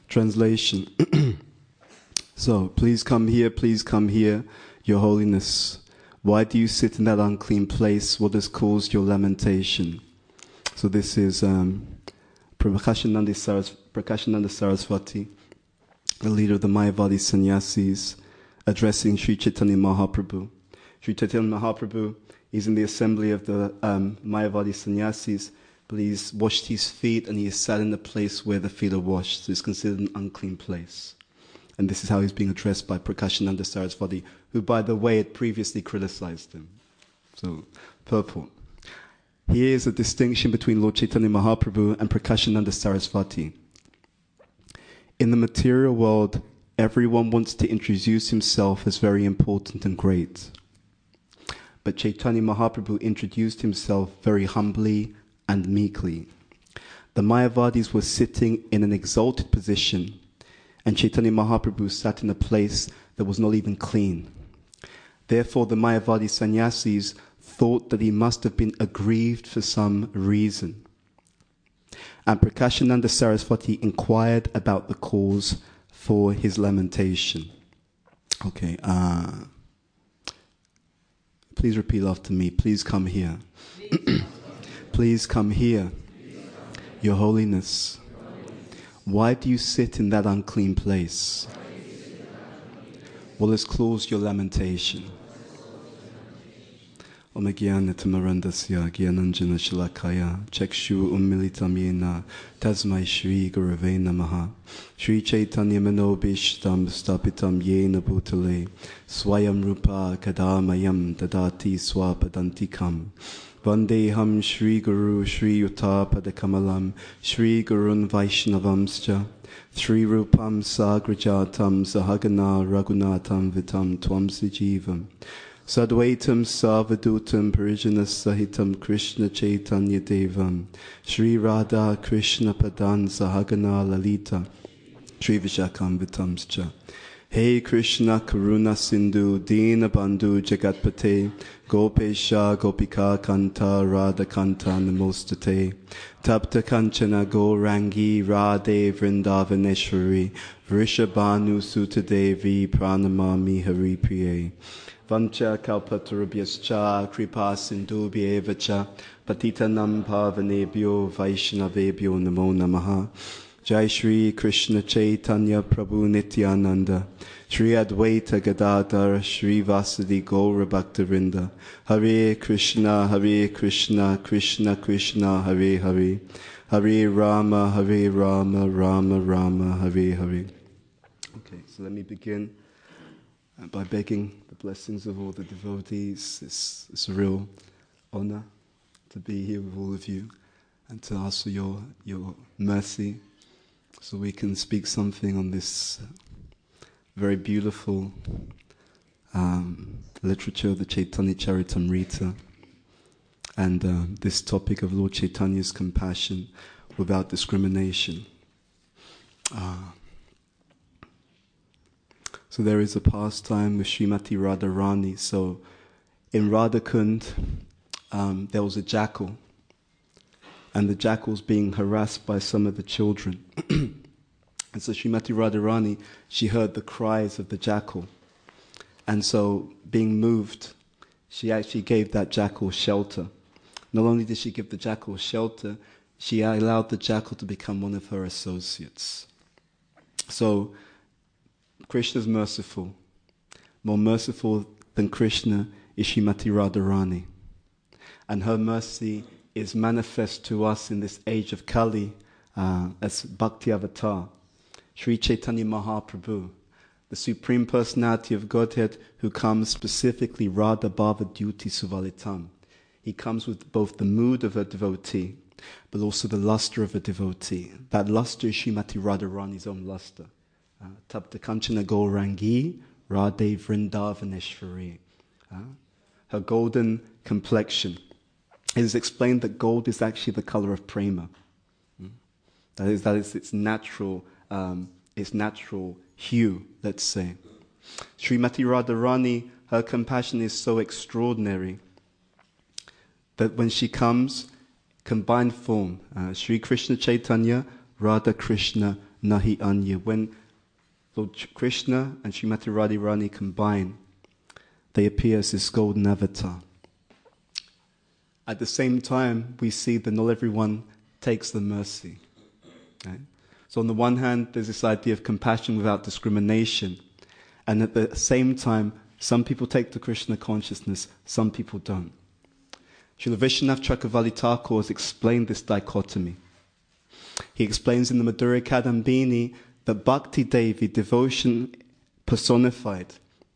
Translation. So, please come here, Your Holiness. Why do you sit in that unclean place? What has caused your lamentation? So this is Prakashananda Saraswati, the leader of the Mayavadi sannyasis, addressing Sri Chaitanya Mahaprabhu. Sri Chaitanya Mahaprabhu is in the assembly of the Mayavadi sannyasis, but he's washed his feet and he is sat in the place where the feet are washed. So it's considered an unclean place. And this is how he's being addressed by Prakashananda Saraswati, who, by the way, had previously criticized him. So, purport. Here is a distinction between Lord Chaitanya Mahaprabhu and Prakashananda Saraswati. In the material world, everyone wants to introduce himself as very important and great. But Chaitanya Mahaprabhu introduced himself very humbly and meekly. The Mayavadis were sitting in an exalted position, and Chaitanya Mahaprabhu sat in a place that was not even clean. Therefore, the Mayavadi sannyasis thought that he must have been aggrieved for some reason. And Prakashananda Saraswati inquired about the cause for his lamentation. Okay, please repeat after me. Please come here. Please come here, Your Holiness. Why do you sit in that unclean place? What has caused your lamentation? Om Jnana-timirandasya Jnananjana Shalakaya Chakshu Ummilitam Yena Tasmai Shri Gurave Namaha Shri Chaitanya Manobishtam Stapitam Yena Bhutale Swayam Rupa Kadamayam Dadati Swapadantikam Vandeham Shri Guru Shri Yuta Padakamalam Shri Gurun Vaishnavamscha Shri Rupam Sagrajatam Sahagana Raghunatam Vitam Twamsi Jivam Sadvaitam Savadutam Parijanas Sahitam Krishna Chaitanya Devam Shri Radha Krishna Padan Sahagana Lalita Shri Vishakam Vitamscha Hey Krishna Karuna Sindhu Dina Bandhu Jagatpate Gopesha Gopika Kanta Radha Kanta Namostate Tapta Kanchana Gaurangi Radhe Vrindavaneshwari Vrishabhanu Sutadevi Pranamami Hari Priye Vancha kalpatarubhyascha kripa sindhubhyevacha patitanam pavanebhyo vaishnavebhyo namo namaha. Jai Shri Krishna Chaitanya Prabhu Nityananda Shri Advaita Gadadhar Shri Vasadi Gaura Bhaktavinda Hare Krishna Krishna Krishna Hare Hare Hare Rama Rama Rama Hare Hare. Okay, so let me begin by begging the blessings of all the devotees. It's a real honor to be here with all of you and to ask for your mercy so we can speak something on this very beautiful literature of the Chaitanya Charitamrita and this topic of Lord Chaitanya's compassion without discrimination. So there is a pastime with Srimati Radharani. So in Radhakund, there was a jackal, and the jackal's being harassed by some of the children. And so Srimati Radharani, she heard the cries of the jackal. And so, being moved, she actually gave that jackal shelter. Not only did she give the jackal shelter, she allowed the jackal to become one of her associates. So, Krishna is merciful. More merciful than Krishna is Srimati Radharani. And her mercy is manifest to us in this age of Kali as Bhakti Avatar. Sri Chaitanya Mahaprabhu, the Supreme Personality of Godhead who comes specifically Radha Bhava Duty Suvalitam. He comes with both the mood of a devotee, but also the luster of a devotee. That luster is Srimati Radharani's own luster. Tapta Kanchana Gaurangi Radhe Vrindavaneshwari. Her golden complexion. It is explained that gold is actually the color of prema. That is its natural hue, let's say. Srimati Radharani, her compassion is so extraordinary that when she comes, combined form, Sri Krishna Chaitanya, Radha Krishna, nahi anya. When Lord Krishna and Srimati Radharani combine, they appear as this golden avatar. At the same time, we see that not everyone takes the mercy. Right? So on the one hand, there's this idea of compassion without discrimination. And at the same time, some people take the Krishna consciousness, some people don't. Srila Vishwanath Chakravarti Thakur has explained this dichotomy. He explains in the Madhurya Kadambini that Bhakti Devi, devotion personified,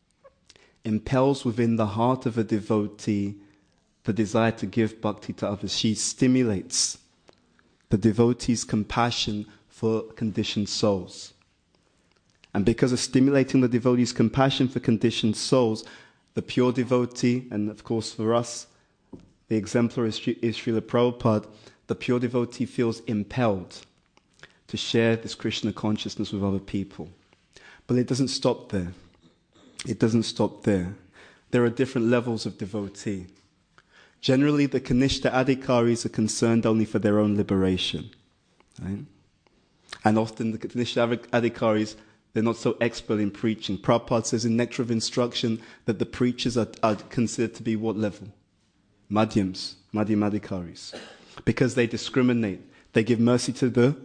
impels within the heart of a devotee the desire to give bhakti to others. She stimulates the devotee's compassion for conditioned souls. And because of stimulating the devotee's compassion for conditioned souls, the pure devotee, and of course for us, the exemplar is Srila Prabhupada, the pure devotee feels impelled to share this Krishna consciousness with other people. But it doesn't stop there. It doesn't stop there. There are different levels of devotee. Generally, the Kanishta Adhikaris are concerned only for their own liberation. Right? And often the Kanishta Adhikaris, they're not so expert in preaching. Prabhupada says in Nectar of Instruction that the preachers are considered to be what level? Madhyams, Madhyam Adhikaris. Because they discriminate. They give mercy to the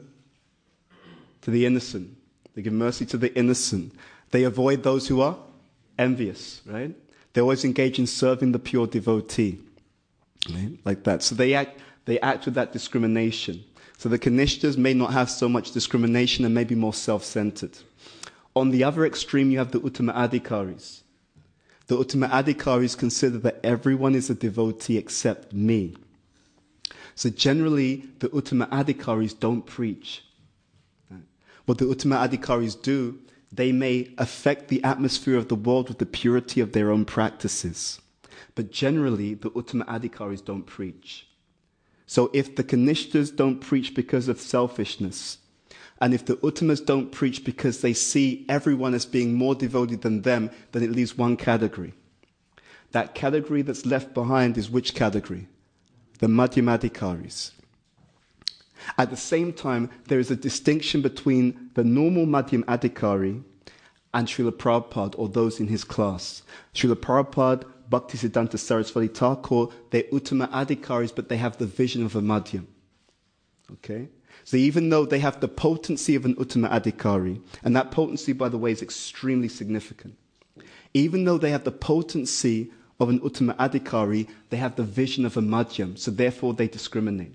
innocent. They give mercy to the innocent. They avoid those who are envious, right? They always engage in serving the pure devotee. Right? Like that. So they act with that discrimination. So the Kanishtas may not have so much discrimination and may be more self-centered. On the other extreme, you have the Uttama Adhikaris. The Uttama Adhikaris consider that everyone is a devotee except me. So generally, the Uttama Adhikaris don't preach. Right? What the Uttama Adhikaris do, they may affect the atmosphere of the world with the purity of their own practices. But generally, the Uttama Adhikaris don't preach. So if the Kanishtas don't preach because of selfishness, and if the Uttamas don't preach because they see everyone as being more devoted than them, then it leaves one category. That category that's left behind is which category? The Madhyam Adhikaris. At the same time, there is a distinction between the normal Madhyam Adhikari and Srila Prabhupada, or those in his class. Srila Prabhupada, Bhaktisiddhanta Saraswati Thakur, they're Uttama Adhikaris, but they have the vision of a Madhyam. Okay? So even though they have the potency of an Uttama Adhikari, and that potency, by the way, is extremely significant. Even though they have the potency of an Uttama Adhikari, they have the vision of a Madhyam, so therefore they discriminate.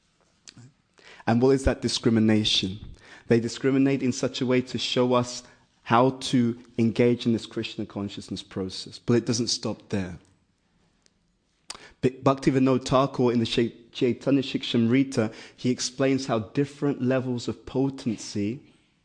And what is that discrimination? They discriminate in such a way to show us how to engage in this Krishna consciousness process. But it doesn't stop there. Bhaktivinoda Thakur in the Chaitanya Shikshamrita, he explains how different levels of potency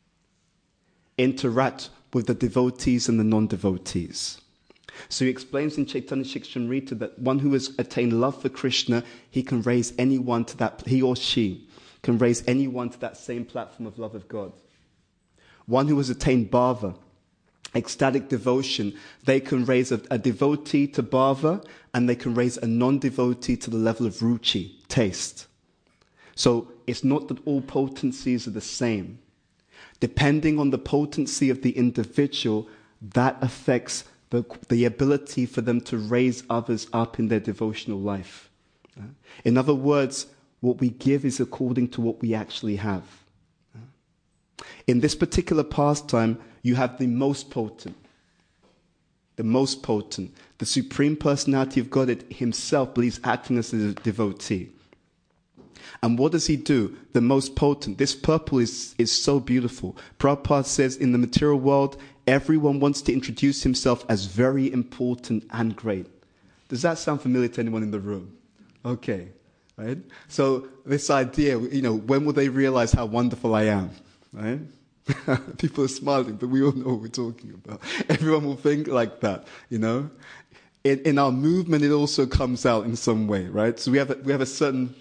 interact with the devotees and the non-devotees. So he explains in Chaitanya Shikshamrita that one who has attained love for Krishna, he can raise anyone to that, he or she can raise anyone to that same platform of love of God. One who has attained bhava, ecstatic devotion, they can raise a devotee to bhava, and they can raise a non-devotee to the level of ruchi, taste. So it's not that all potencies are the same. Depending on the potency of the individual, that affects the ability for them to raise others up in their devotional life. In other words, what we give is according to what we actually have. In this particular pastime, you have the most potent, the Supreme Personality of God himself believes acting as a devotee. And what does he do? The most potent. This purple is so beautiful. Prabhupada says in the material world, everyone wants to introduce himself as very important and great. Does that sound familiar to anyone in the room? Okay, right? So this idea, when will they realize how wonderful I am, right? People are smiling, but we all know what we're talking about. Everyone will think like that, In our movement, it also comes out in some way, right? So we have a certain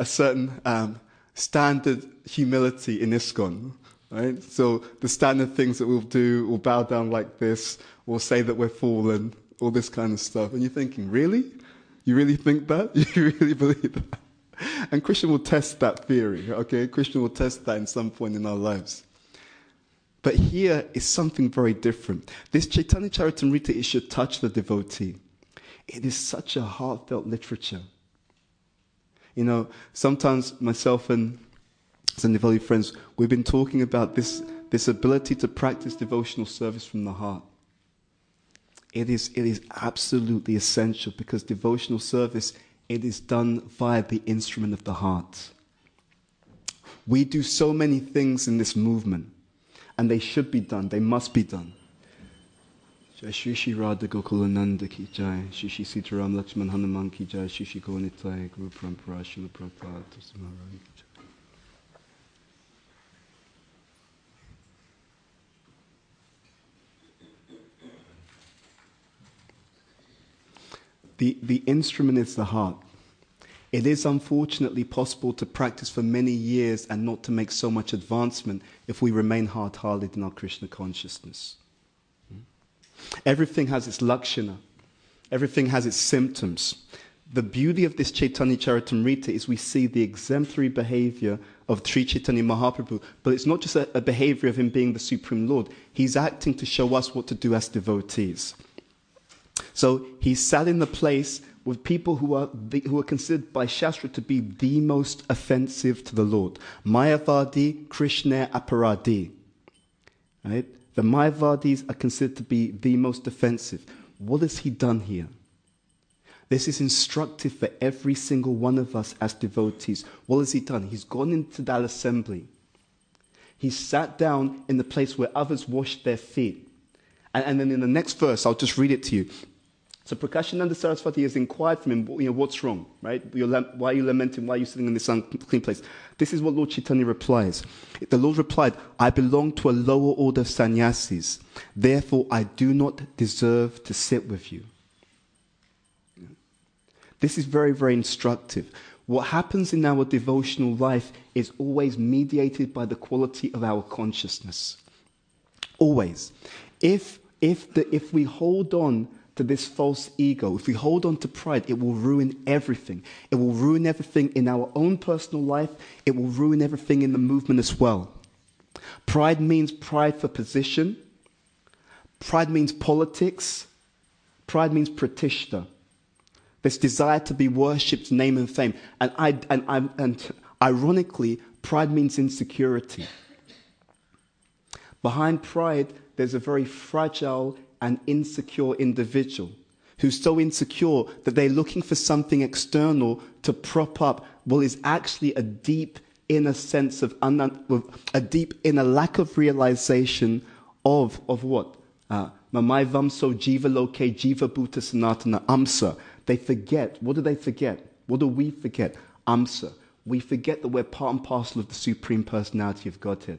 standard humility in ISKCON, right? So the standard things that we'll do, we'll bow down like this, we'll say that we're fallen, all this kind of stuff. And you're thinking, really? You really think that? You really believe that? And Krishna will test that theory, okay? Krishna will test that in some point in our lives. But here is something very different. This Chaitanya Charitamrita, it should touch the devotee. It is such a heartfelt literature. You know, sometimes myself and some devotee friends, we've been talking about this ability to practice devotional service from the heart. It is absolutely essential, because devotional service, it is done via the instrument of the heart. We do so many things in this movement, and they should be done, they must be done. Jai Shri Shri Radha Gokulananda ki jai, Shri Shri Sitaram Lakshman Hanuman ki jai, Shri Shri Gauranitai Guru Parampara Srila Prabhupada Tosamarani ki jai. The instrument is the heart. It is unfortunately possible to practice for many years and not to make so much advancement if we remain hard-hearted in our Krishna consciousness. Everything has its lakshana. Everything has its symptoms. The beauty of this Chaitanya Charitamrita is we see the exemplary behavior of Sri Chaitanya Mahaprabhu, but it's not just a behavior of him being the Supreme Lord. He's acting to show us what to do as devotees. So he sat in the place with people who are considered by Shastra to be the most offensive to the Lord. Mayavadi, Krishna, Aparadi. Right? The Mayavadis are considered to be the most offensive. What has he done here? This is instructive for every single one of us as devotees. What has he done? He's gone into that assembly. He sat down in the place where others washed their feet. And then in the next verse, I'll just read it to you. So Prakashananda Saraswati has inquired from him, what's wrong, right? Why are you lamenting? Why are you sitting in this unclean place? This is what Lord Chaitanya replies. The Lord replied, I belong to a lower order of sannyasis. Therefore, I do not deserve to sit with you. This is very, very instructive. What happens in our devotional life is always mediated by the quality of our consciousness. Always. If we hold on to this false ego, if we hold on to pride, it will ruin everything. It will ruin everything in our own personal life. It will ruin everything in the movement as well. Pride means pride for position. Pride means politics. Pride means pratishta. This desire to be worshipped, name and fame. And ironically, pride means insecurity. Behind pride, there's a very fragile and insecure individual who's so insecure that they're looking for something external to prop up what is actually a deep inner sense of, a deep inner lack of realization of what? Mamai vamso jiva loke jiva bhuta sanatana amsa. They forget. What do they forget? What do we forget? Amsa. We forget that we're part and parcel of the Supreme Personality of Godhead.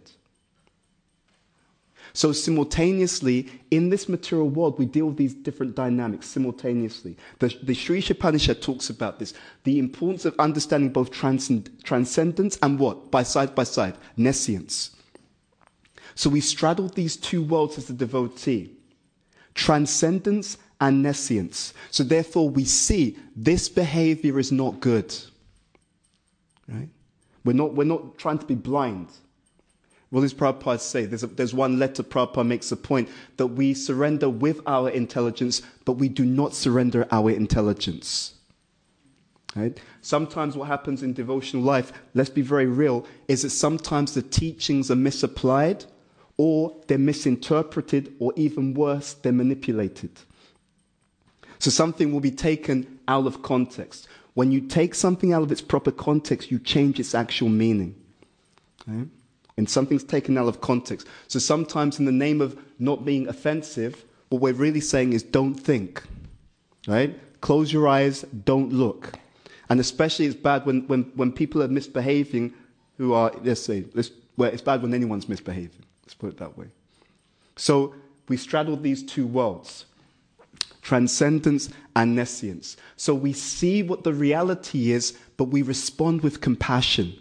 So simultaneously, in this material world, we deal with these different dynamics simultaneously. The Sri Ishopanishad talks about this. The importance of understanding both transcendence and what? By side, nescience. So we straddle these two worlds as a devotee. Transcendence and nescience. So therefore we see this behavior is not good. Right? We're not trying to be blind. What does Prabhupada say? There's one letter Prabhupada makes a point that we surrender with our intelligence, but we do not surrender our intelligence. Right? Sometimes what happens in devotional life, let's be very real, is that sometimes the teachings are misapplied, or they're misinterpreted, or even worse, they're manipulated. So something will be taken out of context. When you take something out of its proper context, you change its actual meaning. Right? And something's taken out of context. So sometimes in the name of not being offensive, what we're really saying is don't think. Right? Close your eyes, don't look. And especially it's bad when people are misbehaving who are, it's bad when anyone's misbehaving. Let's put it that way. So we straddle these two worlds. Transcendence and nescience. So we see what the reality is, but we respond with compassion.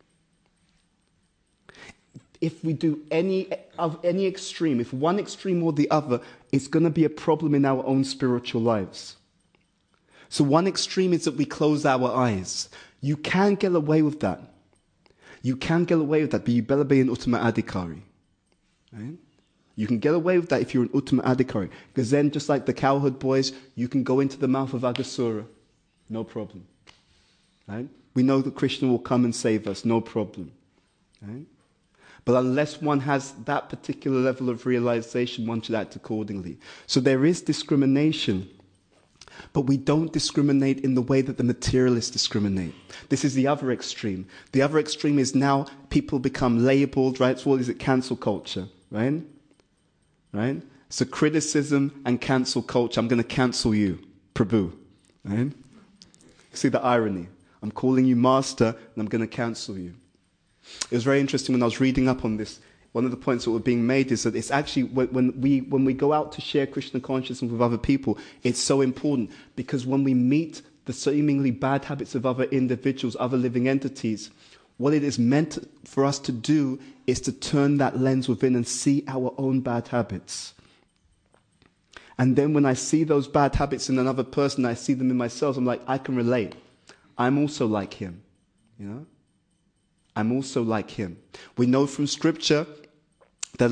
If we do any extreme, if one extreme or the other, it's going to be a problem in our own spiritual lives. So one extreme is that we close our eyes. You can get away with that. You can get away with that, but you better be an Uttama Adhikari. Right? You can get away with that if you're an Uttama Adhikari. Because then, just like the cowherd boys, you can go into the mouth of Aghasura. No problem. Right? We know that Krishna will come and save us. No problem. Right? But unless one has that particular level of realization, one should act accordingly. So there is discrimination. But we don't discriminate in the way that the materialists discriminate. This is the other extreme. The other extreme is now people become labeled, right? So what is it? Cancel culture, right? Right? So criticism and cancel culture. I'm going to cancel you, Prabhu. Right? See the irony. I'm calling you master and I'm going to cancel you. It was very interesting when I was reading up on this. One of the points that were being made is that it's actually when we go out to share Krishna consciousness with other people, it's so important because when we meet the seemingly bad habits of other individuals, other living entities, what it is meant for us to do is to turn that lens within and see our own bad habits. And then when I see those bad habits in another person, I see them in myself, I'm like, I can relate. I'm also like him, you know? I'm also like him. We know from scripture that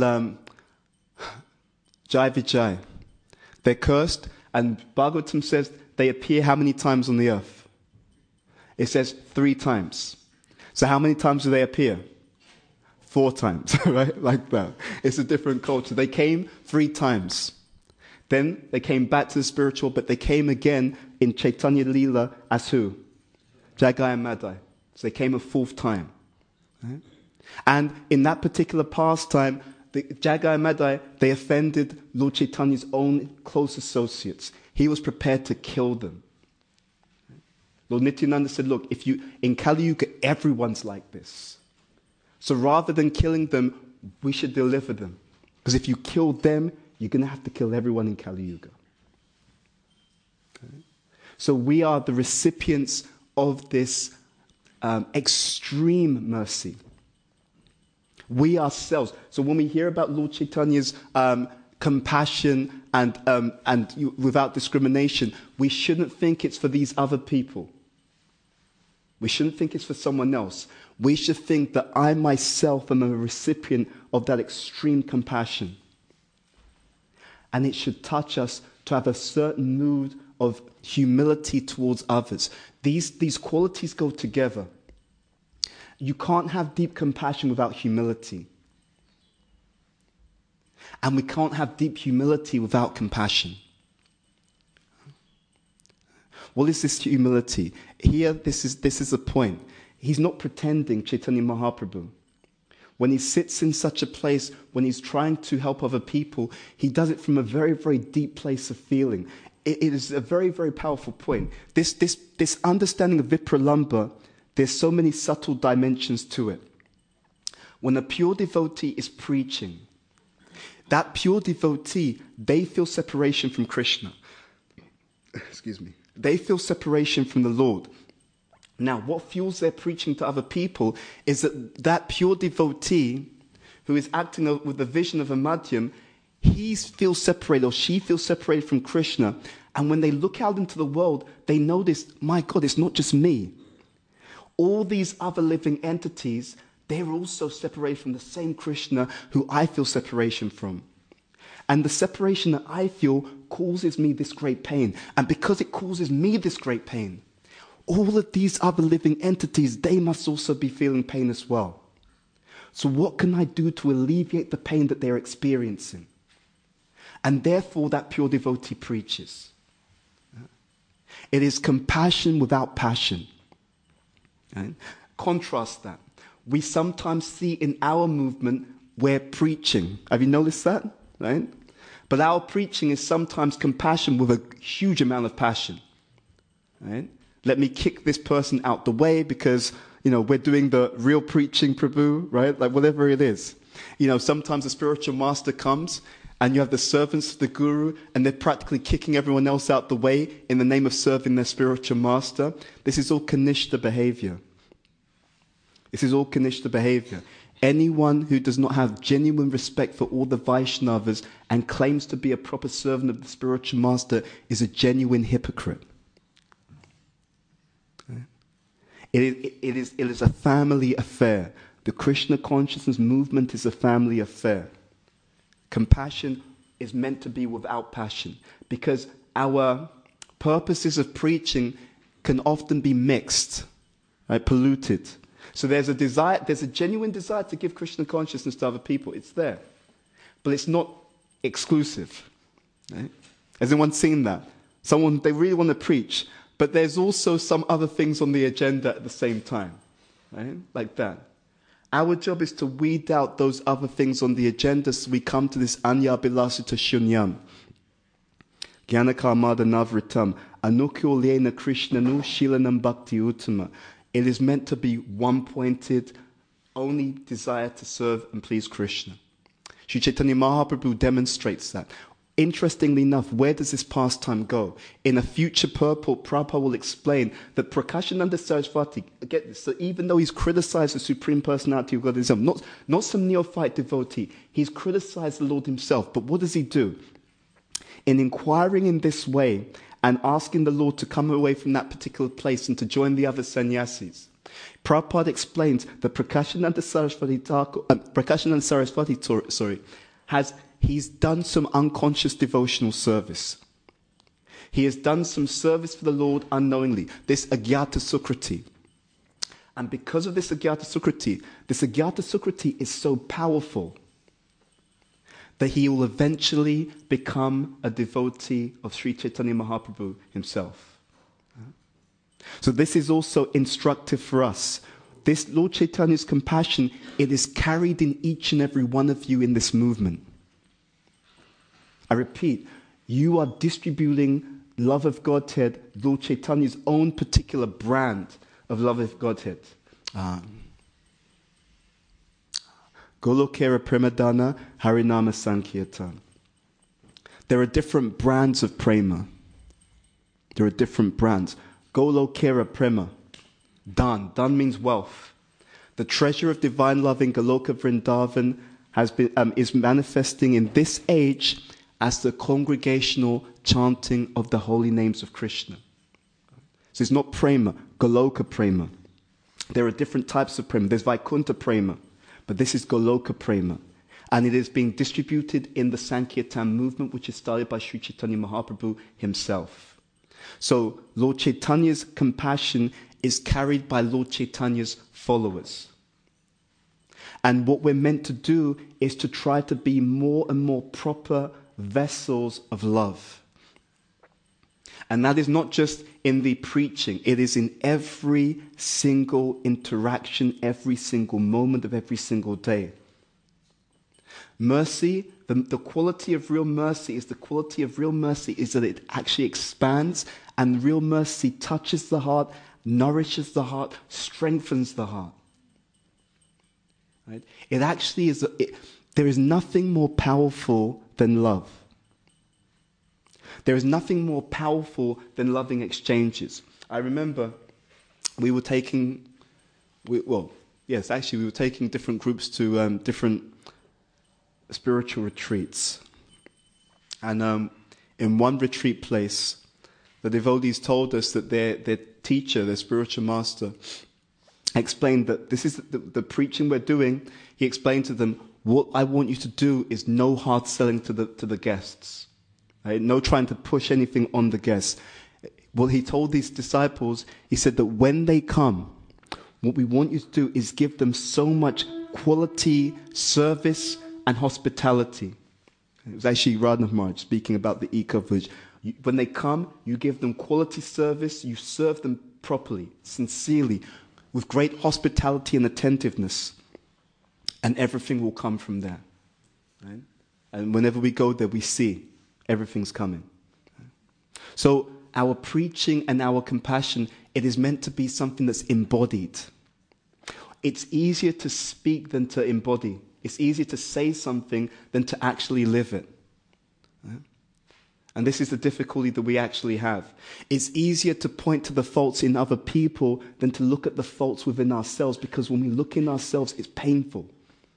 Jai Vijay, they're cursed, and Bhagavatam says they appear how many times on the earth? It says 3 times. So how many times do they appear? 4 times, right? Like that. It's a different culture. They came 3 times. Then they came back to the spiritual, but they came again in Chaitanya Leela as who? Jagai and Madai. So they came a 4th time. Right? And in that particular pastime, the Jagai and Madai, they offended Lord Chaitanya's own close associates. He was prepared to kill them. Lord Nityananda said, look, in Kali Yuga, everyone's like this. So rather than killing them, we should deliver them. Because if you kill them, you're going to have to kill everyone in Kali Yuga. Okay? So we are the recipients of this extreme mercy. We ourselves. So when we hear about Lord Chaitanya's compassion and without discrimination, we shouldn't think it's for these other people. We shouldn't think it's for someone else. We should think that I myself am a recipient of that extreme compassion. And it should touch us to have a certain mood of humility towards others. These qualities go together. You can't have deep compassion without humility. And we can't have deep humility without compassion. What is this humility? Here, this is the point. He's not pretending, Chaitanya Mahaprabhu. When he sits in such a place, when he's trying to help other people, he does it from a very, very deep place of feeling. It is a very, very powerful point. This understanding of Vipralambha, there's so many subtle dimensions to it. When a pure devotee is preaching, that pure devotee, they feel separation from Krishna. Excuse me. They feel separation from the Lord. Now, what fuels their preaching to other people is that pure devotee who is acting with the vision of a madhyam, he feels separated or she feels separated from Krishna. And when they look out into the world, they notice, my God, it's not just me. All these other living entities, they're also separated from the same Krishna who I feel separation from. And the separation that I feel causes me this great pain. And because it causes me this great pain, all of these other living entities, they must also be feeling pain as well. So what can I do to alleviate the pain that they're experiencing? And therefore that pure devotee preaches. It is compassion without passion. Right? Contrast that. We sometimes see in our movement, we're preaching. Have you noticed that? Right? But our preaching is sometimes compassion with a huge amount of passion. Right? Let me kick this person out the way because, we're doing the real preaching, Prabhu, right? Like whatever it is. Sometimes a spiritual master comes and you have the servants of the guru and they're practically kicking everyone else out the way in the name of serving their spiritual master. This is all Kanishta behavior. This is all Kanishta behavior. Anyone who does not have genuine respect for all the Vaishnavas and claims to be a proper servant of the spiritual master is a genuine hypocrite. It is a family affair. The Krishna consciousness movement is a family affair. Compassion is meant to be without passion, because our purposes of preaching can often be mixed, right, polluted. So there's a genuine desire to give Krishna consciousness to other people. It's there. But it's not exclusive. Right? Has anyone seen that? They really want to preach, but there's also some other things on the agenda at the same time. Right? Like that. Our job is to weed out those other things on the agenda so we come to this Anya Bilasita Shunyam. Jnana Karmada Navritam. Anukyo Lena Krishnanu Shilanam Bhakti Uttama. It is meant to be one-pointed, only desire to serve and please Krishna. Sri Chaitanya Mahaprabhu demonstrates that. Interestingly enough, where does this pastime go? In a future purport, Prabhupada will explain that Prakashananda Saraswati, get this, so even though he's criticized the Supreme Personality of God himself, not some neophyte devotee, he's criticized the Lord himself. But what does he do? In inquiring in this way and asking the Lord to come away from that particular place and to join the other sannyasis, Prabhupada explains that Prakashananda Saraswati he's done some unconscious devotional service. He has done some service for the Lord unknowingly, this Agyata Sukriti. And because of this Agyata Sukriti is so powerful that he will eventually become a devotee of Sri Chaitanya Mahaprabhu himself. So this is also instructive for us. This Lord Chaitanya's compassion, it is carried in each and every one of you in this movement. I repeat, you are distributing love of Godhead, Lord Chaitanya's own particular brand of love of Godhead. Golokera Premadana Harinama Sankirtan. There are different brands of prema. There are different brands. Golokera Prema. Dan. Dan means wealth. The treasure of divine love in Goloka Vrindavan is manifesting in this age as the congregational chanting of the holy names of Krishna. So it's not prema, Goloka prema. There are different types of prema. There's Vaikuntha prema, but this is Goloka prema. And it is being distributed in the Sankirtan movement, which is started by Sri Chaitanya Mahaprabhu himself. So Lord Chaitanya's compassion is carried by Lord Chaitanya's followers. And what we're meant to do is to try to be more and more proper vessels of love. And that is not just in the preaching, it is in every single interaction, every single moment of every single day. Mercy, the quality of real mercy is that it actually expands, and real mercy touches the heart, nourishes the heart, strengthens the heart. Right? It actually is, there is nothing more powerful than love. There is nothing more powerful than loving exchanges. I remember we were taking different groups to different spiritual retreats. And in one retreat place, the devotees told us that their teacher, their spiritual master, explained that this is the preaching we're doing. He explained to them, what I want you to do is no hard selling to the guests. Right? No trying to push anything on the guests. Well, he told these disciples, he said that when they come, what we want you to do is give them so much quality service and hospitality. It was actually Radha Maharaj speaking about the e-coverage. When they come, you give them quality service, you serve them properly, sincerely, with great hospitality and attentiveness, and everything will come from there. Right? And whenever we go there, we see everything's coming. So our preaching and our compassion, it is meant to be something that's embodied. It's easier to speak than to embody. It's easier to say something than to actually live it. And this is the difficulty that we actually have. It's easier to point to the faults in other people than to look at the faults within ourselves, because when we look in ourselves, it's painful.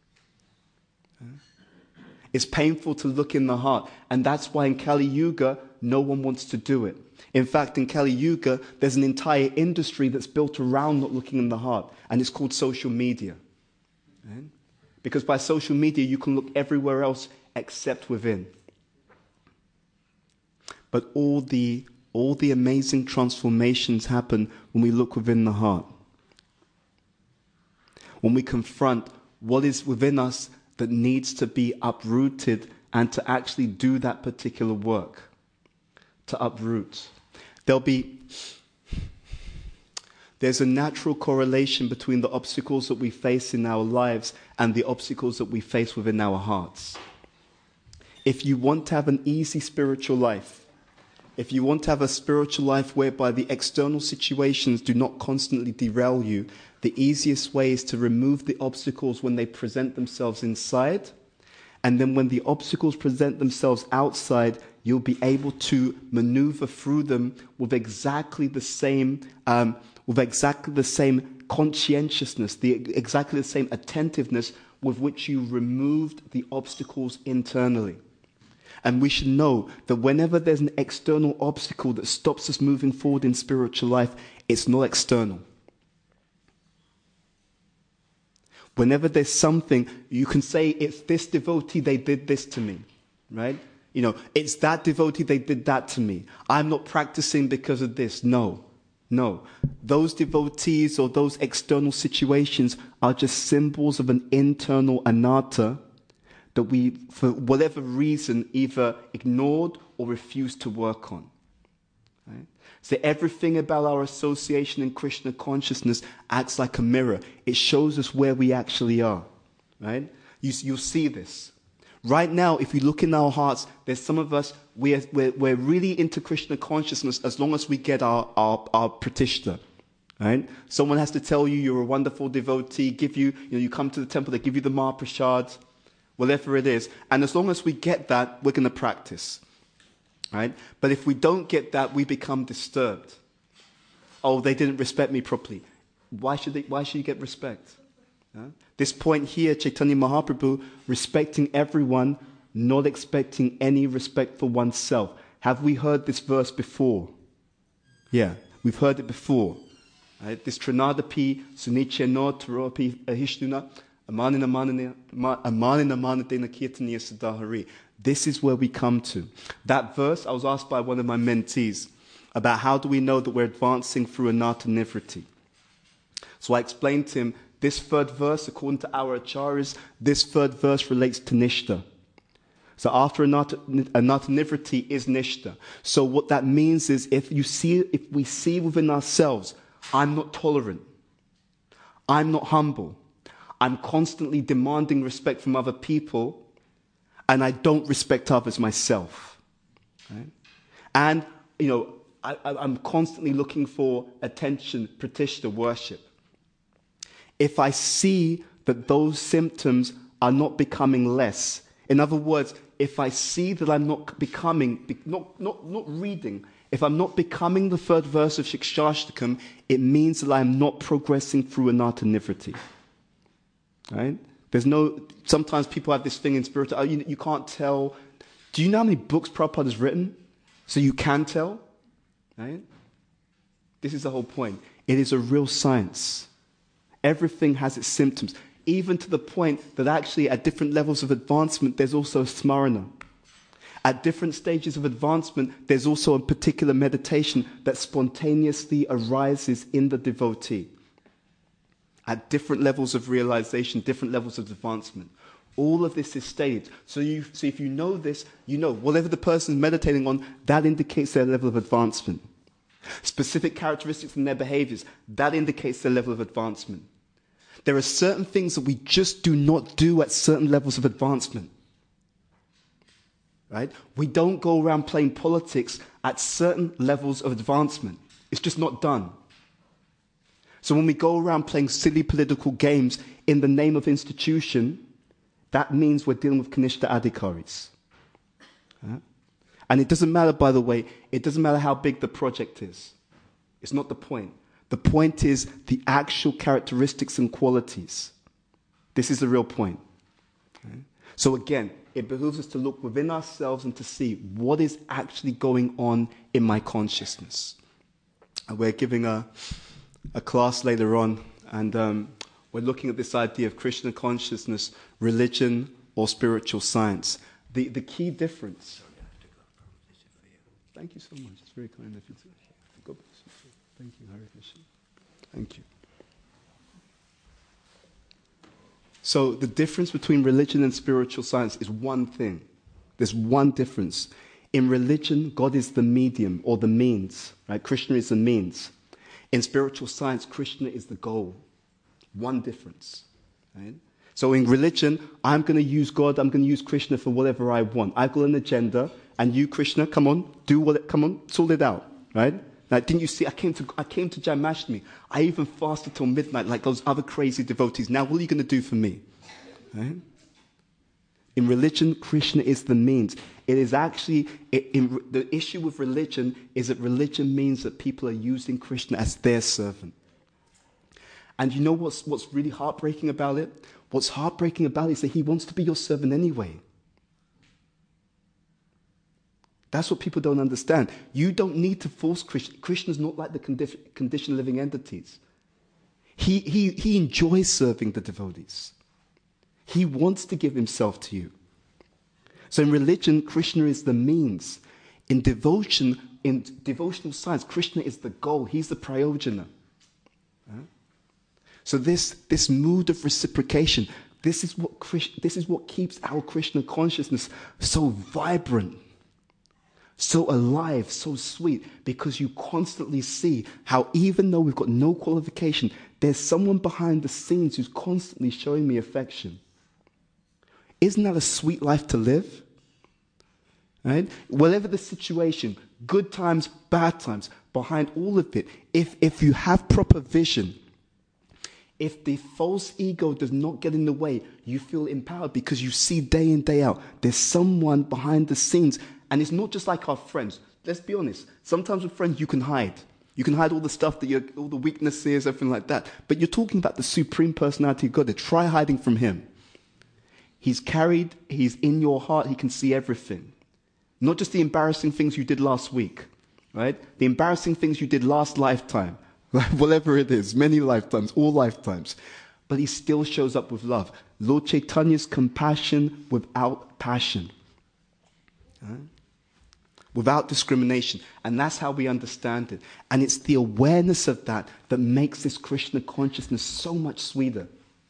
It's painful to look in the heart. And that's why in Kali Yuga, no one wants to do it. In fact, in Kali Yuga, there's an entire industry that's built around not looking in the heart. And it's called social media. Right? Because by social media, you can look everywhere else except within. But all the amazing transformations happen when we look within the heart. When we confront what is within us that needs to be uprooted and to actually do that particular work, to uproot. There's a natural correlation between the obstacles that we face in our lives and the obstacles that we face within our hearts. If you want to have an easy spiritual life, if you want to have a spiritual life whereby the external situations do not constantly derail you, the easiest way is to remove the obstacles when they present themselves inside. And then when the obstacles present themselves outside, you'll be able to maneuver through them with exactly the same conscientiousness, exactly the same attentiveness with which you removed the obstacles internally. And we should know that whenever there's an external obstacle that stops us moving forward in spiritual life, it's not external. Whenever there's something, you can say, it's this devotee, they did this to me, right? It's that devotee, they did that to me. I'm not practicing because of this. No. Those devotees or those external situations are just symbols of an internal anatta that we, for whatever reason, either ignored or refused to work on. Right? So everything about our association in Krishna consciousness acts like a mirror. It shows us where we actually are. Right? You'll see this. Right now, if you look in our hearts, there's some of us, we're really into Krishna consciousness as long as we get our pratishta. Right? Someone has to tell you you're a wonderful devotee, give you, you come to the temple, they give you the Mahaprasad, whatever it is. And as long as we get that, we're going to practice. Right? But if we don't get that, we become disturbed. Oh, they didn't respect me properly. Why should you get respect? This point here, Chaitanya Mahaprabhu, respecting everyone, not expecting any respect for oneself. Have we heard this verse before? Yeah, we've heard it before. Right? This Trinadapi, Sunicheno, Turapi, Ahishnuna, Amanina Manadena Kirtaniya Sadahari. This is where we come to. That verse, I was asked by one of my mentees about how do we know that we're advancing through anatta nivriti. So I explained to him, this third verse, according to our acharyas, this third verse relates to nishta. So after anatta nivriti is nishta. So what that means is if we see within ourselves, I'm not tolerant, I'm not humble, I'm constantly demanding respect from other people, and I don't respect others myself. Right? And, I'm constantly looking for attention, pratishta, worship. If I see that those symptoms are not becoming less, in other words, if I see that I'm not becoming, not reading, if I'm not becoming the third verse of Shikshashtakam, it means that I'm not progressing through anatta nivriti. Right? Sometimes people have this thing in spirit, you can't tell. Do you know how many books Prabhupada has written? So you can tell? Right? This is the whole point. It is a real science. Everything has its symptoms, even to the point that actually at different levels of advancement, there's also a smarana. At different stages of advancement, there's also a particular meditation that spontaneously arises in the devotee. At different levels of realization, different levels of advancement. All of this is stated. So if you know this, whatever the person is meditating on, that indicates their level of advancement. Specific characteristics in their behaviors, that indicates their level of advancement. There are certain things that we just do not do at certain levels of advancement. Right? We don't go around playing politics at certain levels of advancement. It's just not done. So when we go around playing silly political games in the name of institution, that means we're dealing with Kanishta Adhikaris. Right? And it doesn't matter, by the way, it doesn't matter how big the project is. It's not the point. The point is the actual characteristics and qualities. This is the real point. Okay? So again, it behooves us to look within ourselves and to see what is actually going on in my consciousness. And we're giving a class later on, and we're looking at this idea of Krishna consciousness religion or spiritual science. The key difference. Thank you so much. It's very kind of you. God bless you. Thank you, Hare Krishna. Thank you. So the difference between religion and spiritual science is one thing. There's one difference. In religion, God is the medium or the means, right? Krishna is the means. In spiritual science, Krishna is the goal. One difference, right? So in religion, I'm going to use God, I'm going to use Krishna for whatever I want. I've got an agenda, and you, Krishna, come on, sort it out, right? Now, didn't you see, I came to Janmashtami. I even fasted till midnight like those other crazy devotees. Now, what are you going to do for me? Right? In religion, Krishna is the means. It is actually, the issue with religion is that religion means that people are using Krishna as their servant. And you know what's really heartbreaking about it? What's heartbreaking about it is that he wants to be your servant anyway. That's what people don't understand. You don't need to force Krishna. Krishna's not like the conditioned living entities. He enjoys serving the devotees. He wants to give himself to you. So in religion, Krishna is the means. In devotion, in devotional science, Krishna is the goal. He's the prayojana. So this mood of reciprocation, this is what keeps our Krishna consciousness so vibrant, so alive, so sweet, because you constantly see how even though we've got no qualification, there's someone behind the scenes who's constantly showing me affection. Isn't that a sweet life to live? Right? Whatever the situation, good times, bad times, behind all of it, if you have proper vision, if the false ego does not get in the way, you feel empowered because you see day in, day out, there's someone behind the scenes. And it's not just like our friends. Let's be honest. Sometimes with friends, you can hide. You can hide all the stuff, all the weaknesses, everything like that. But you're talking about the Supreme Personality of God. Try hiding from him. He's in your heart, he can see everything. Not just the embarrassing things you did last week, right? The embarrassing things you did last lifetime. Whatever it is, many lifetimes, all lifetimes. But he still shows up with love. Lord Chaitanya's compassion without passion. Right? Without discrimination. And that's how we understand it. And it's the awareness of that makes this Krishna consciousness so much sweeter.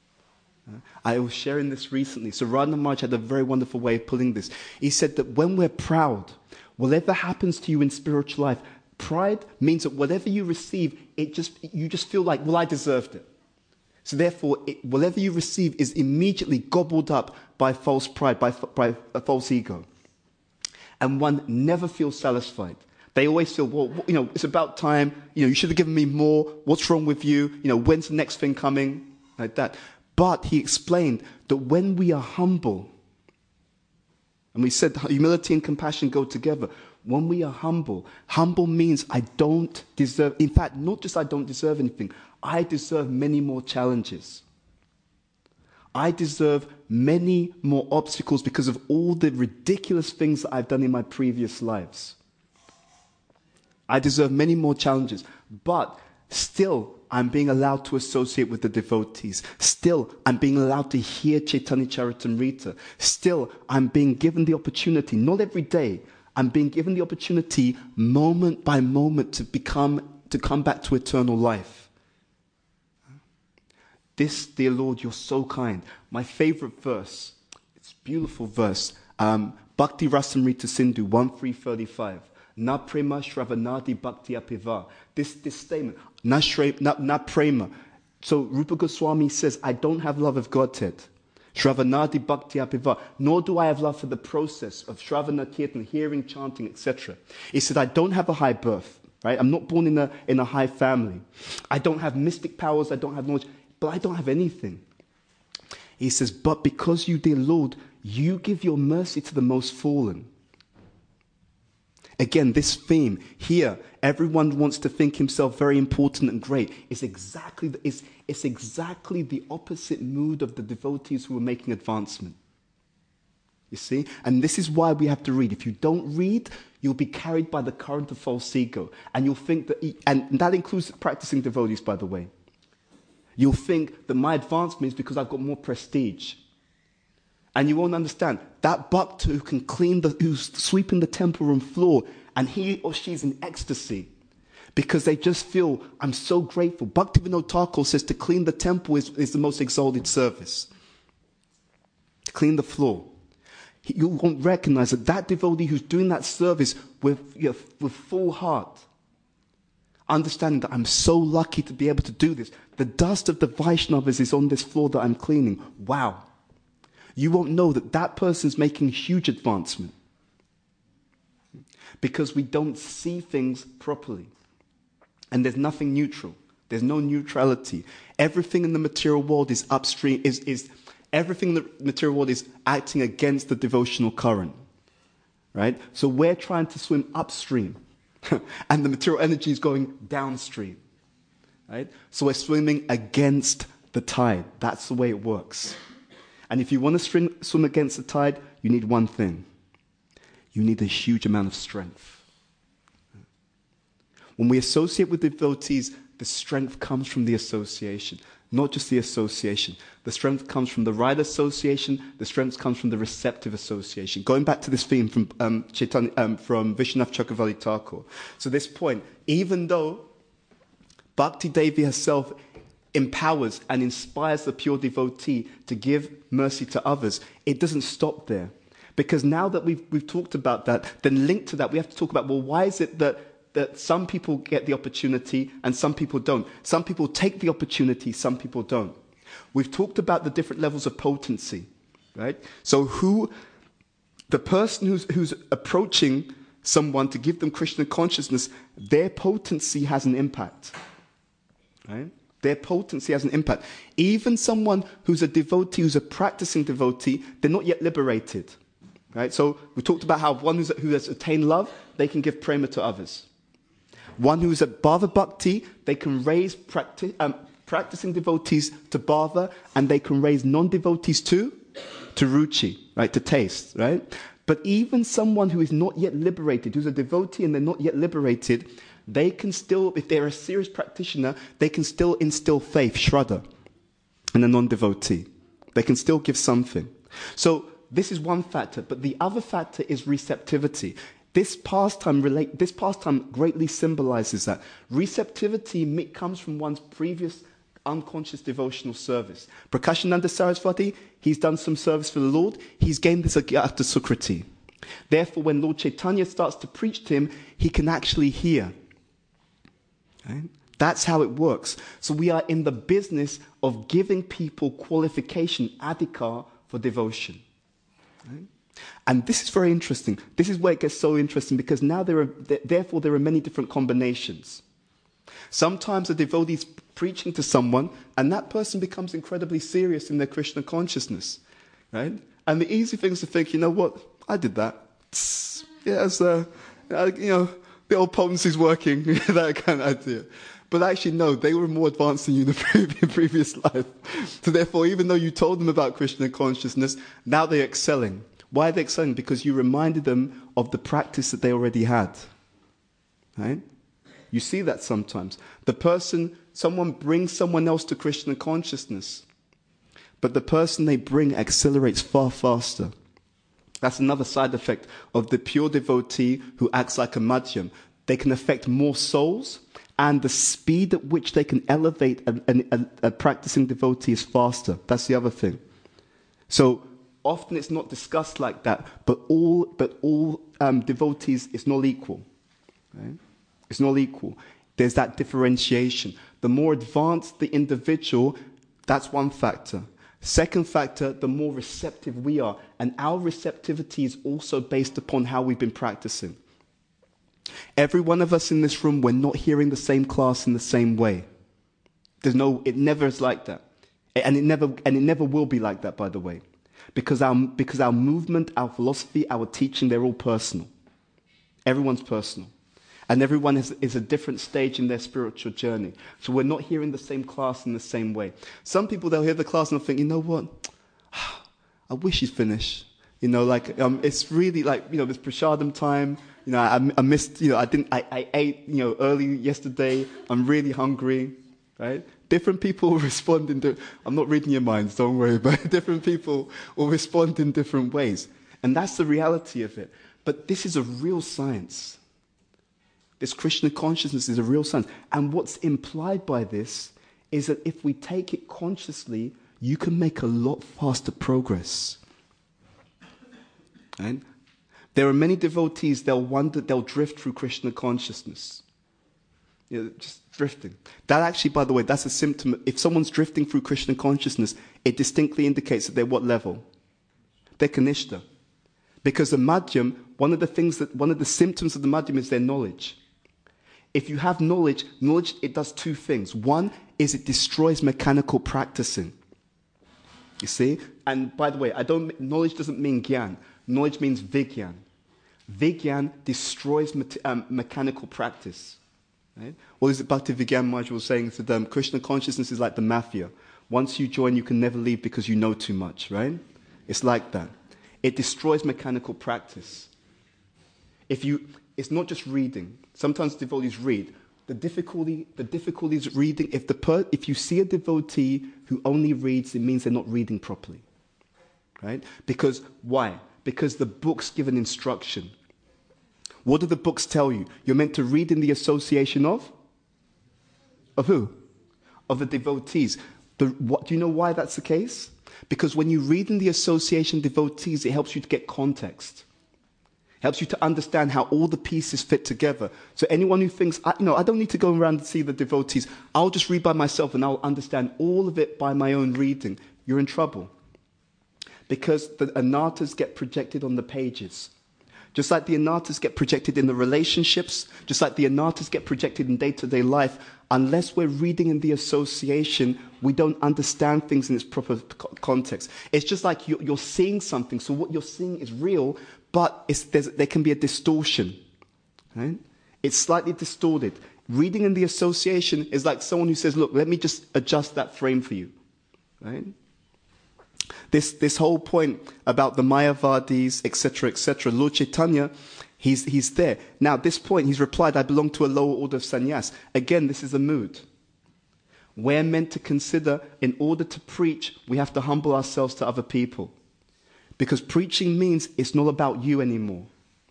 I was sharing this recently. So Radha Maharaj had a very wonderful way of putting this. He said that when we're proud, whatever happens to you in spiritual life, pride means that whatever you receive, you just feel like, well, I deserved it. So therefore, whatever you receive is immediately gobbled up by false pride, by a false ego. And one never feels satisfied. They always feel, well, it's about time. You should have given me more. What's wrong with you? When's the next thing coming? Like that. But he explained that when we are humble, and we said humility and compassion go together. When we are humble means I don't deserve, in fact, not just I don't deserve anything, I deserve many more challenges. I deserve many more obstacles because of all the ridiculous things that I've done in my previous lives. I deserve many more challenges, but still I'm being allowed to associate with the devotees. Still, I'm being allowed to hear Chaitanya Charitamrita. Still, I'm being given the opportunity, not every day, I'm being given the opportunity moment by moment to come back to eternal life. This, dear Lord, you're so kind. My favorite verse, it's a beautiful verse, Bhakti Rasamrita Sindhu 1.335. Na prema shravanadi bhakti apiva. This statement, na prema. So Rupa Goswami says, I don't have love of Godhead. Shravanadi bhakti apiva. Nor do I have love for the process of Shravana Kirtan, hearing, chanting, etc. He said, I don't have a high birth, right? I'm not born in a high family. I don't have mystic powers, I don't have knowledge, but I don't have anything. He says, but because you, dear Lord, you give your mercy to the most fallen. Again, this theme here, everyone wants to think himself very important and great. It's exactly the opposite mood of the devotees who are making advancement. You see? And this is why we have to read. If you don't read, you'll be carried by the current of false ego. And you'll think that, and that includes practicing devotees, by the way. You'll think that my advancement is because I've got more prestige. And you won't understand. That bhakta who can who's sweeping the temple room floor, and he or she's in ecstasy because they just feel, I'm so grateful. Bhaktivinoda Thakur says to clean the temple is the most exalted service. To clean the floor. You won't recognize that devotee who's doing that service with full heart, understanding that I'm so lucky to be able to do this. The dust of the Vaishnavas is on this floor that I'm cleaning. Wow. You won't know that person's making huge advancement. Because we don't see things properly. And there's nothing neutral. There's no neutrality. Everything in the material world is upstream, everything in the material world is acting against the devotional current. Right? So we're trying to swim upstream. And the material energy is going downstream. Right? So we're swimming against the tide. That's the way it works. And if you want to swim against the tide, you need one thing. You need a huge amount of strength. When we associate with devotees, the strength comes from the association. Not just the association. The strength comes from the right association. The strength comes from the receptive association. Going back to this theme from from Vishwanath Chakravarti Thakur. So this point, even though Bhakti Devi herself empowers and inspires the pure devotee to give mercy to others, it doesn't stop there. Because now that we've talked about that, then linked to that, we have to talk about, well, why is it that some people get the opportunity and some people don't? Some people take the opportunity, some people don't. We've talked about the different levels of potency, right? So the person who's approaching someone to give them Krishna consciousness, their potency has an impact, right? Their potency has an impact. Even someone who's a devotee, who's a practicing devotee, they're not yet liberated. Right? So we talked about how one who has attained love, they can give prema to others. One who's at Bhava Bhakti, they can raise practicing devotees to Bhava, and they can raise non-devotees to Ruchi, right? To taste, right? But even someone who is not yet liberated, who's a devotee and they're not yet liberated, they can still, if they're a serious practitioner, they can still instill faith, shraddha, in a non-devotee. They can still give something. So this is one factor, but the other factor is receptivity. This pastime greatly symbolizes that. Receptivity comes from one's previous unconscious devotional service. Prakashananda Saraswati, he's done some service for the Lord. He's gained this Agyata Sukriti. Therefore, when Lord Chaitanya starts to preach to him, he can actually hear. Right? That's how it works. So we are in the business of giving people qualification, adhikar, for devotion. Right? And this is very interesting. This is where it gets so interesting, because now there are many different combinations. Sometimes a devotee is preaching to someone and that person becomes incredibly serious in their Krishna consciousness. Right? And the easy thing is to think, you know what, I did that. Yeah, the old potency's working, that kind of idea. But actually, no, they were more advanced than you in the previous life. So therefore, even though you told them about Krishna consciousness, now they're excelling. Why are they excelling? Because you reminded them of the practice that they already had. Right? You see that sometimes. Someone brings someone else to Krishna consciousness, but the person they bring accelerates far faster. That's another side effect of the pure devotee who acts like a madhyam. They can affect more souls, and the speed at which they can elevate a practicing devotee is faster. That's the other thing. So often it's not discussed like that, but all devotees, it's not equal. Right? It's not equal. There's that differentiation. The more advanced the individual, that's one factor. Second factor, the more receptive we are. And our receptivity is also based upon how we've been practicing. Every one of us in this room, we're not hearing the same class in the same way. It never is like that. And it never will be like that, by the way. Because our movement, our philosophy, our teaching, they're all personal. Everyone's personal. And everyone is a different stage in their spiritual journey. So we're not hearing the same class in the same way. Some people, they'll hear the class and they'll think, you know what? I wish he'd finish. It's really this prasadam time. I missed, I ate, early yesterday. I'm really hungry, right? Different people will respond I'm not reading your minds, don't worry, but different people will respond in different ways. And that's the reality of it. But this is a real science. This Krishna consciousness is a real science. And what's implied by this is that if we take it consciously, you can make a lot faster progress. Right? There are many devotees, they'll drift through Krishna consciousness. Just drifting. That actually, by the way, that's a symptom. If someone's drifting through Krishna consciousness, it distinctly indicates that they're what level? They're Kanishta. Because the Madhyam, one of the symptoms of the Madhyam is their knowledge. If you have knowledge, it does two things. One is it destroys mechanical practicing. You see? And by the way, knowledge doesn't mean gyan. Knowledge means vigyan. Vigyan destroys mechanical practice. Right? What is it Bhakti Vigyan Maharaj was saying to them? Krishna consciousness is like the mafia. Once you join, you can never leave because you know too much, right? It's like that. It destroys mechanical practice. It's not just reading. Sometimes devotees read. The difficulty is reading. If you see a devotee who only reads, it means they're not reading properly. Right? Because why? Because the books give an instruction. What do the books tell you? You're meant to read in the association of? Of who? Of the devotees. Do you know why that's the case? Because when you read in the association of devotees, it helps you to get context. Helps you to understand how all the pieces fit together. So anyone who thinks, I don't need to go around and see the devotees, I'll just read by myself and I'll understand all of it by my own reading, you're in trouble. Because the anarthas get projected on the pages. Just like the anarthas get projected in the relationships, just like the anarthas get projected in day-to-day life, unless we're reading in the association, we don't understand things in its proper context. It's just like you're seeing something, so what you're seeing is real, but there can be a distortion. Right? It's slightly distorted. Reading in the association is like someone who says, look, let me just adjust that frame for you. Right? This whole point about the Mayavadis, etc., Lord Chaitanya, he's there. Now, at this point, he's replied, I belong to a lower order of sannyas. Again, this is a mood. We're meant to consider, in order to preach, we have to humble ourselves to other people. Because preaching means it's not about you anymore.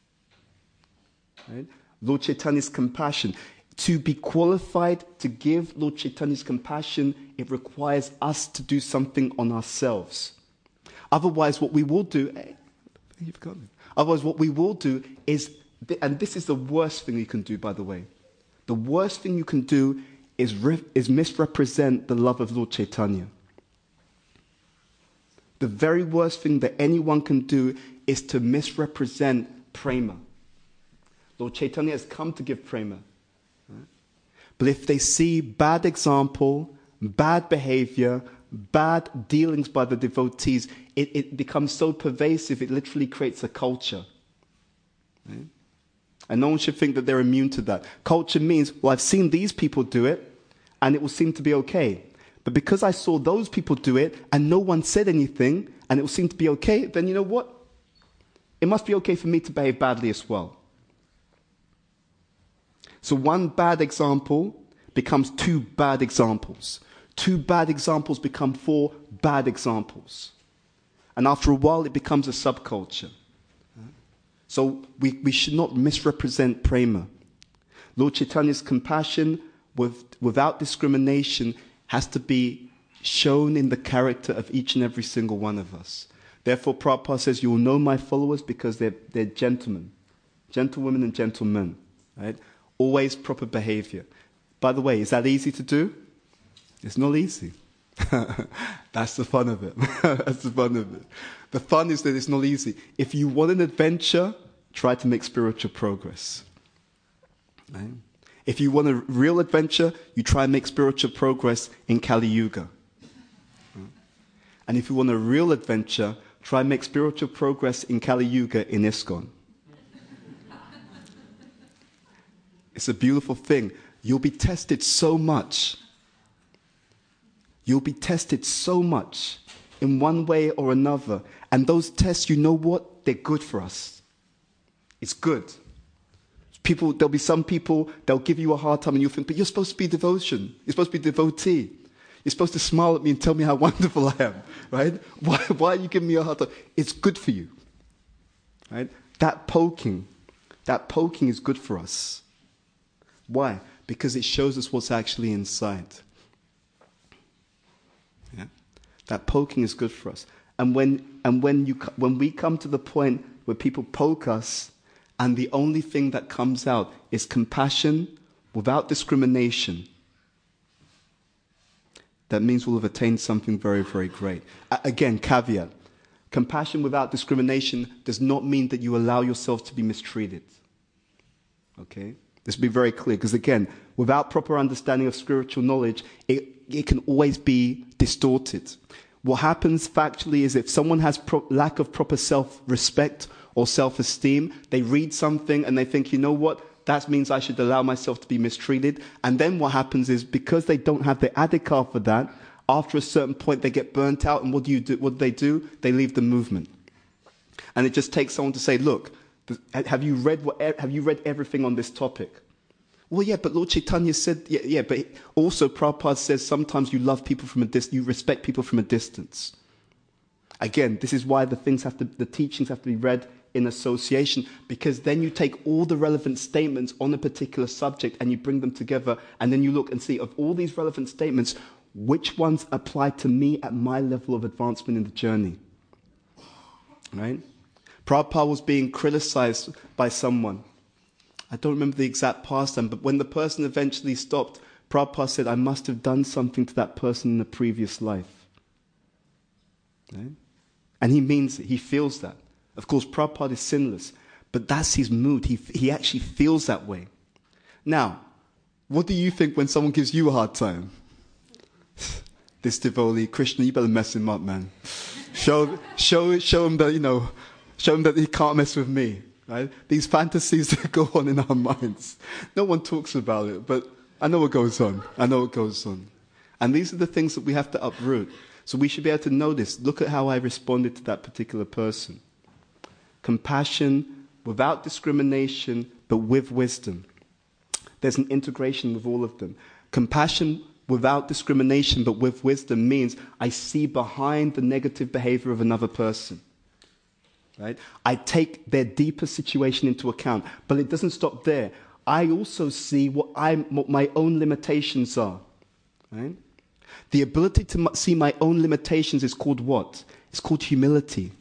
Right? Lord Chaitanya's compassion. To be qualified to give Lord Chaitanya's compassion, it requires us to do something on ourselves. Otherwise, what we will do, is, and this is the worst thing you can do, by the way. The worst thing you can do is misrepresent the love of Lord Chaitanya. The very worst thing that anyone can do is to misrepresent prema. Lord Chaitanya has come to give prema. Right? But if they see bad example, bad behavior, bad dealings by the devotees, it becomes so pervasive, it literally creates a culture. Right? And no one should think that they're immune to that. Culture means, well, I've seen these people do it, and it will seem to be okay. But because I saw those people do it, and no one said anything, and it will seem to be okay, then you know what? It must be okay for me to behave badly as well. So one bad example becomes two bad examples. Two bad examples become four bad examples. And after a while, it becomes a subculture. So we should not misrepresent prema. Lord Chaitanya's compassion without discrimination has to be shown in the character of each and every single one of us. Therefore, Prabhupada says, you will know my followers because they're gentlemen. Gentlewomen and gentlemen. Right? Always proper behavior. By the way, is that easy to do? It's not easy. That's the fun of it. That's the fun of it. The fun is that it's not easy. If you want an adventure, try to make spiritual progress. Right? If you want a real adventure, you try and make spiritual progress in Kali Yuga. Right? And if you want a real adventure, try and make spiritual progress in Kali Yuga in ISKCON. It's a beautiful thing. You'll be tested so much. You'll be tested so much in one way or another. And those tests, you know what? They're good for us. It's good. There'll be some people, they'll give you a hard time and you'll think, but you're supposed to be devotion. You're supposed to be devotee. You're supposed to smile at me and tell me how wonderful I am, right? Why are you giving me a hard time? It's good for you, right? That poking is good for us. Why? Because it shows us what's actually inside. Yeah? That poking is good for us. And when we come to the point where people poke us, and the only thing that comes out is compassion without discrimination, that means we'll have attained something very, very great. Again, caveat. Compassion without discrimination does not mean that you allow yourself to be mistreated. Okay? This will be very clear, because again, without proper understanding of spiritual knowledge, it can always be distorted. What happens factually is if someone has lack of proper self-respect or self-esteem, they read something and they think, you know what, that means I should allow myself to be mistreated. And then what happens is, because they don't have the adhikar for that, after a certain point they get burnt out, and what do they do? They leave the movement. And it just takes someone to say, look, have you read everything on this topic? Well, yeah, but Lord Chaitanya said, yeah, but also Prabhupada says sometimes you love people from a distance, you respect people from a distance. Again, this is why the teachings have to be read in association, because then you take all the relevant statements on a particular subject and you bring them together, and then you look and see, of all these relevant statements, which ones apply to me at my level of advancement in the journey. Right? Prabhupada was being criticized by someone. I don't remember the exact pastime, but when the person eventually stopped, Prabhupada said, I must have done something to that person in a previous life. Right? And he means it. He feels that. Of course, Prabhupada is sinless, but that's his mood. He actually feels that way. Now, what do you think when someone gives you a hard time? This devotee, Krishna, you better mess him up, man. Show him that, show him that he can't mess with me. Right? These fantasies that go on in our minds. No one talks about it, but I know what goes on. And these are the things that we have to uproot. So we should be able to notice, look at how I responded to that particular person. Compassion without discrimination, but with wisdom. There's an integration with all of them. Compassion without discrimination, but with wisdom means I see behind the negative behavior of another person. Right? I take their deeper situation into account, but it doesn't stop there. I also see what my own limitations are. Right? The ability to see my own limitations is called what? It's called humility.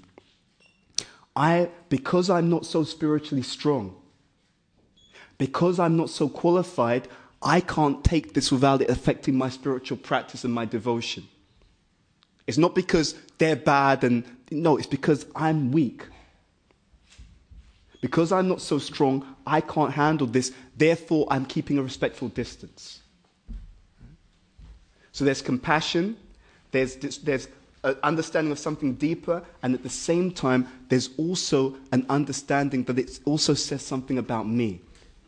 Because I'm not so spiritually strong, because I'm not so qualified, I can't take this without it affecting my spiritual practice and my devotion. It's not because they're bad no, it's because I'm weak. Because I'm not so strong, I can't handle this. Therefore, I'm keeping a respectful distance. So there's compassion, there's an understanding of something deeper, and at the same time, there's also an understanding that it also says something about me.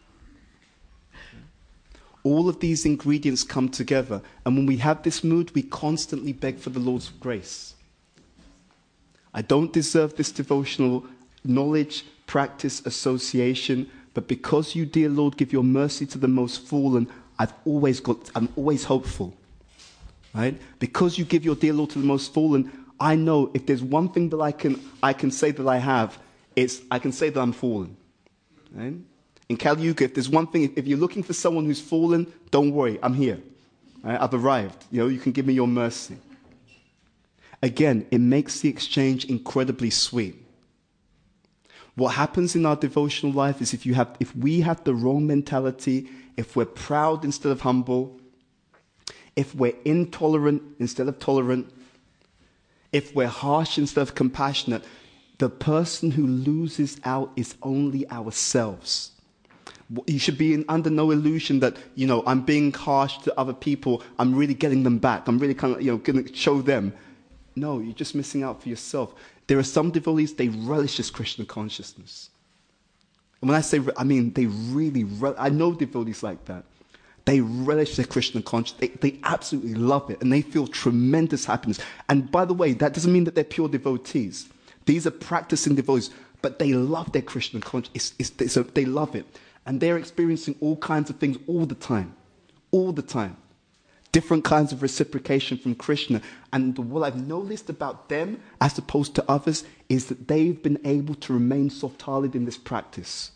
All of these ingredients come together, and when we have this mood, we constantly beg for the Lord's grace. I don't deserve this devotional knowledge, practice, association, but because you, dear Lord, give your mercy to the most fallen, I'm always hopeful. Right? Because you give your dear Lord to the most fallen, I know if there's one thing that I can say that I have, I can say that I'm fallen. Right? In Kali Yuga, if there's one thing, if you're looking for someone who's fallen, don't worry, I'm here. Right? I've arrived. You can give me your mercy. Again, it makes the exchange incredibly sweet. What happens in our devotional life is if we have the wrong mentality, if we're proud instead of humble, if we're intolerant instead of tolerant, if we're harsh instead of compassionate, the person who loses out is only ourselves. You should be under no illusion that, I'm being harsh to other people, I'm really getting them back, I'm really going to show them. No, you're just missing out for yourself. There are some devotees, they relish this Krishna consciousness. And when I say, I mean, they really, I know devotees like that. They relish their Krishna consciousness. They absolutely love it, and they feel tremendous happiness. And by the way, that doesn't mean that they're pure devotees. These are practicing devotees, but they love their Krishna consciousness. They love it. And they're experiencing all kinds of things all the time. All the time. different kinds of reciprocation from Krishna. And what I've noticed about them, as opposed to others, is that they've been able to remain soft-hearted in this practice.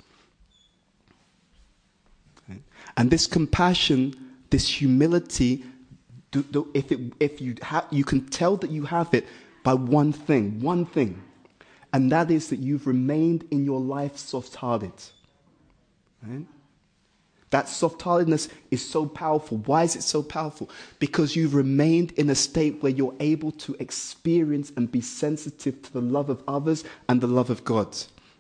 Okay? And this compassion, this humility, if you can tell that you have it by one thing, and that is that you've remained in your life soft-hearted. Right? That soft-heartedness is so powerful. Why is it so powerful? Because you've remained in a state where you're able to experience and be sensitive to the love of others and the love of God.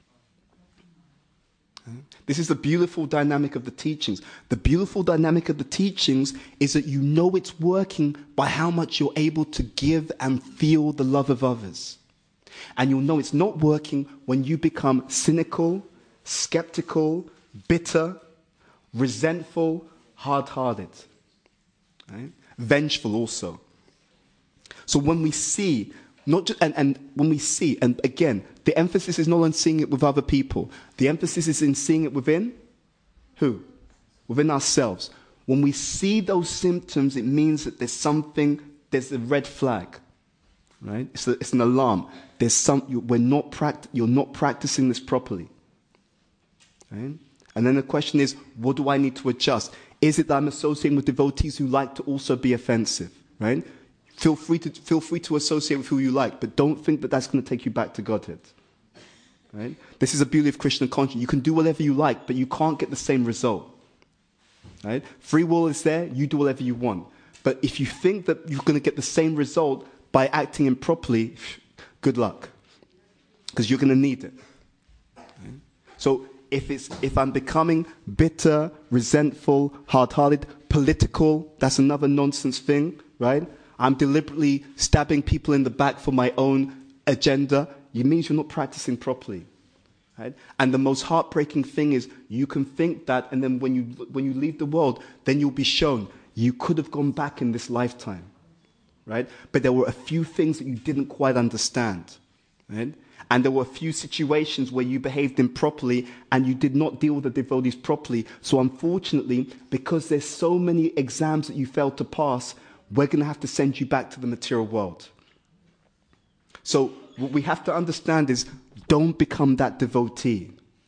This is the beautiful dynamic of the teachings. The beautiful dynamic of the teachings is that you know it's working by how much you're able to give and feel the love of others. And you'll know it's not working when you become cynical, skeptical, bitter, resentful, hard-hearted, right? Vengeful also. So when we see, not just, and when we see, and again, the emphasis is not on seeing it with other people. The emphasis is in seeing it within who? Within ourselves. When we see those symptoms, it means that there's a red flag, right? It's an alarm. You're not practicing this properly, right? And then the question is, what do I need to adjust? Is it that I'm associating with devotees who like to also be offensive, right? Feel free to associate with who you like, but don't think that that's going to take you back to Godhead, right? This is a beauty of Krishna consciousness. You can do whatever you like, but you can't get the same result, right? Free will is there. You do whatever you want. But if you think that you're going to get the same result by acting improperly, good luck, because you're going to need it. Right? So if I'm becoming bitter, resentful, hard-hearted, political, that's another nonsense thing, right? I'm deliberately stabbing people in the back for my own agenda. It means you're not practicing properly, right? And the most heartbreaking thing is you can think that, and then when you leave the world, then you'll be shown you could have gone back in this lifetime, right? But there were a few things that you didn't quite understand, right? And there were a few situations where you behaved improperly and you did not deal with the devotees properly. So unfortunately, because there's so many exams that you failed to pass, we're going to have to send you back to the material world. So what we have to understand is, don't become that devotee.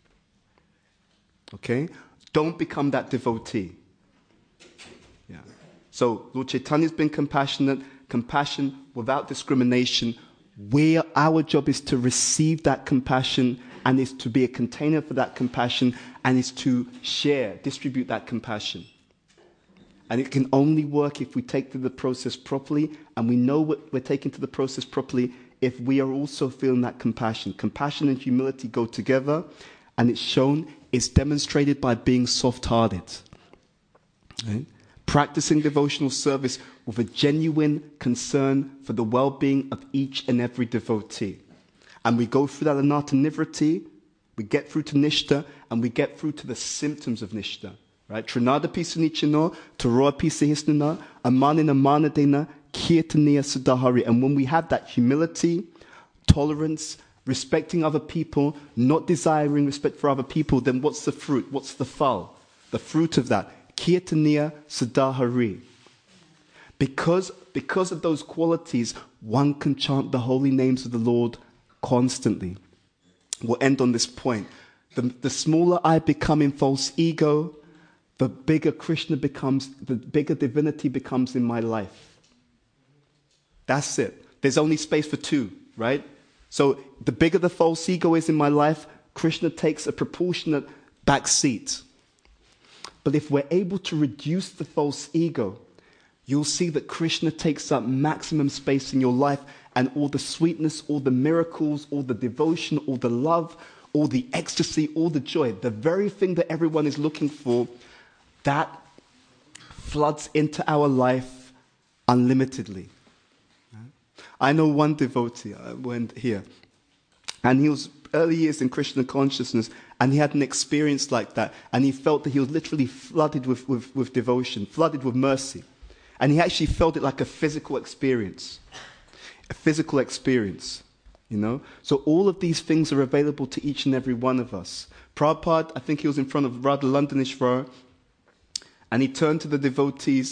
Okay? Don't become that devotee. Yeah. So Lord Chaitanya's been compassionate, compassion without discrimination. Our job is to receive that compassion, and is to be a container for that compassion, and is to distribute that compassion. And it can only work if we take to the process properly, and we know what we're taking to the process properly if we are also feeling that compassion. Compassion and humility go together, and it's demonstrated by being soft-hearted. Right? Practicing devotional service with a genuine concern for the well-being of each and every devotee. And we go through that anartha nivriti, we get through to nishta, and we get through to the symptoms of nishta. Right? Trinada pisa nichino, taroa pisa hisnana, amanina manadena, kirtaniya sudahari. And when we have that humility, tolerance, respecting other people, not desiring respect for other people, then what's the fruit? What's the phal? The fruit of that. Kirtaniya sudahari. Because of those qualities, one can chant the holy names of the Lord constantly. We'll end on this point. The smaller I become in false ego, the bigger Krishna becomes, the bigger divinity becomes in my life. That's it. There's only space for two, right? So the bigger the false ego is in my life, Krishna takes a proportionate back seat. But if we're able to reduce the false ego, you'll see that Krishna takes up maximum space in your life, and all the sweetness, all the miracles, all the devotion, all the love, all the ecstasy, all the joy, the very thing that everyone is looking for, that floods into our life unlimitedly. I know one devotee, I went here, and he was early years in Krishna consciousness, and he had an experience like that, and he felt that he was literally flooded with devotion, flooded with mercy. And he actually felt it like a physical experience. A physical experience, you know. So all of these things are available to each and every one of us. Prabhupada, I think he was in front of Radha Londonishvara, and he turned to the devotees